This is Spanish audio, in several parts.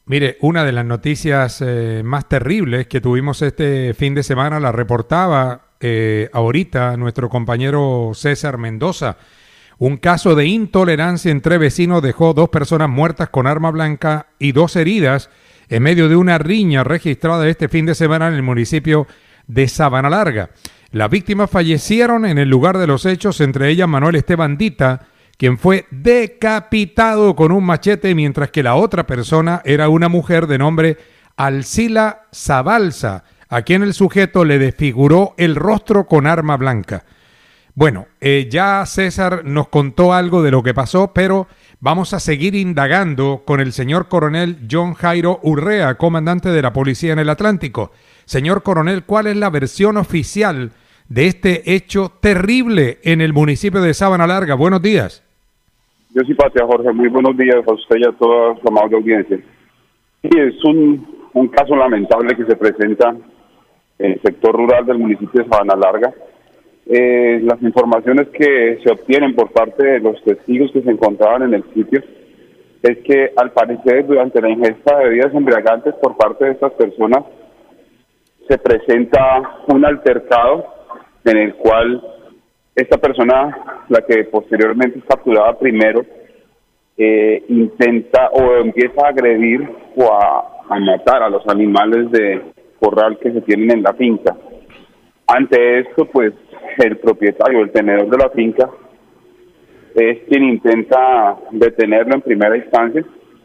Mire, una de las noticias más terribles que tuvimos este fin de semana la reportaba ahorita nuestro compañero César Mendoza. Un caso de intolerancia entre vecinos dejó 2 personas muertas con arma blanca y 2 heridas en medio de una riña registrada este fin de semana en el municipio de Sabana Larga. Las víctimas fallecieron en el lugar de los hechos, entre ellas Manuel Esteban Dita, quien fue decapitado con un machete, mientras que la otra persona era una mujer de nombre Alcila Zabalza, a quien el sujeto le desfiguró el rostro con arma blanca. Bueno, ya César nos contó algo de lo que pasó, pero vamos a seguir indagando con el señor coronel John Jairo Urrea, comandante de la Policía en el Atlántico. Señor coronel, ¿cuál es la versión oficial de este hecho terrible en el municipio de Sabana Larga? Buenos días. Yo sí, Patria, Jorge. Muy buenos días a usted y a toda su amable audiencia. Sí, es un caso lamentable que se presenta en el sector rural del municipio de Sabana Larga. Las informaciones que se obtienen por parte de los testigos que se encontraban en el sitio es que, al parecer, durante la ingesta de bebidas embriagantes por parte de estas personas, se presenta un altercado en el cual esta persona, la que posteriormente es capturada primero, intenta o empieza a agredir o a matar a los animales de corral que se tienen en la finca. Ante esto, pues, el propietario, el tenedor de la finca, es quien intenta detenerlo en primera instancia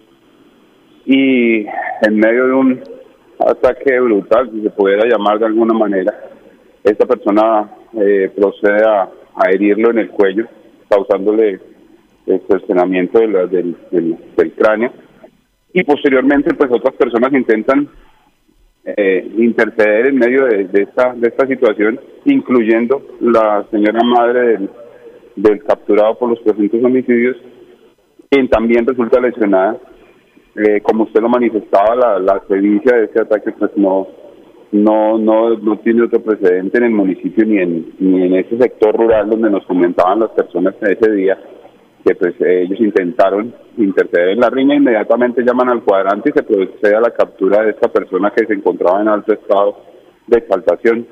y en medio de un ataque brutal, si se pudiera llamar de alguna manera, esta persona procede a herirlo en el cuello, causándole el cercenamiento del cráneo, y posteriormente pues otras personas intentan interceder en medio de esta situación, incluyendo la señora madre del capturado por los presuntos homicidios, quien también resulta lesionada. Como usted lo manifestaba, la sevicia de este ataque pues no tiene otro precedente en el municipio ni en ese sector rural donde nos comentaban las personas ese día que pues ellos intentaron interceder en la riña. Inmediatamente llaman al cuadrante y se procede a la captura de esta persona que se encontraba en alto estado de exaltación.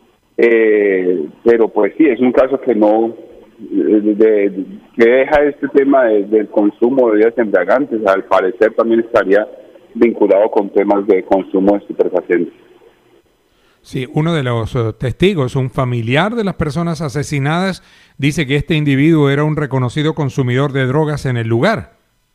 Pero pues sí, es un caso que que deja este tema del consumo de bebidas embriagantes. Al parecer también estaría vinculado con temas de consumo de estupefacientes. Sí, uno de los testigos, un familiar de las personas asesinadas, dice que este individuo era un reconocido consumidor de drogas en el lugar.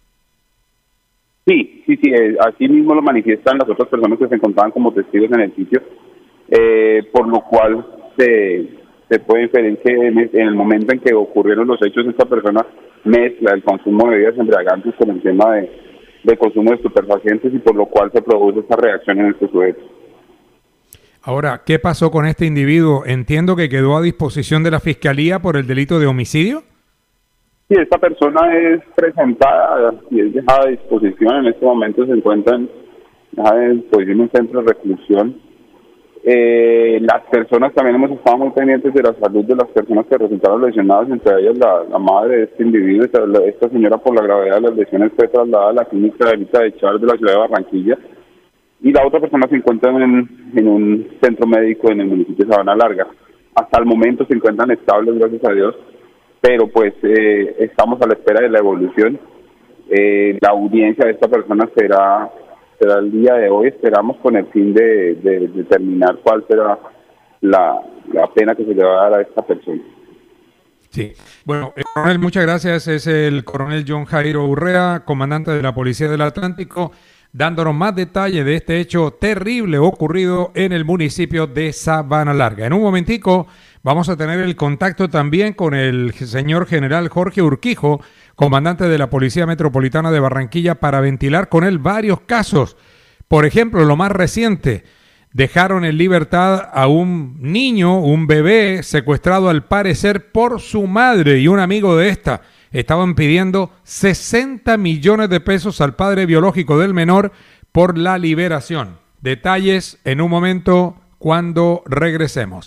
Sí, así mismo lo manifiestan las otras personas que se encontraban como testigos en el sitio, por lo cual se puede inferir que en el momento en que ocurrieron los hechos, esta persona mezcla el consumo de bebidas embriagantes con el tema de consumo de estupefacientes, y por lo cual se produce esta reacción en este sujeto. Ahora, ¿qué pasó con este individuo? Entiendo que quedó a disposición de la Fiscalía por el delito de homicidio. Sí, esta persona es presentada y es dejada a disposición. En este momento se encuentra dejada a disposición en un centro de reclusión. Las personas también hemos estado muy pendientes de la salud de las personas que resultaron lesionadas, entre ellas la madre de este individuo. Esta señora, por la gravedad de las lesiones, fue trasladada a la clínica de Elita de Char de la ciudad de Barranquilla, y la otra persona se encuentra en un centro médico en el municipio de Sabana Larga. Hasta el momento se encuentran estables, gracias a Dios, pero pues estamos a la espera de la evolución. La audiencia de esta persona será el día de hoy, esperamos, con el fin de determinar cuál será la pena que se le va a dar a esta persona. Sí. Bueno, coronel, muchas gracias. Es el coronel John Jairo Urrea, comandante de la Policía del Atlántico, dándonos más detalle de este hecho terrible ocurrido en el municipio de Sabana Larga. En un momentico vamos a tener el contacto también con el señor general Jorge Urquijo, comandante de la Policía Metropolitana de Barranquilla, para ventilar con él varios casos. Por ejemplo, lo más reciente, dejaron en libertad a un niño, un bebé, secuestrado al parecer por su madre y un amigo de esta. Estaban pidiendo 60 millones de pesos al padre biológico del menor por la liberación. Detalles en un momento cuando regresemos.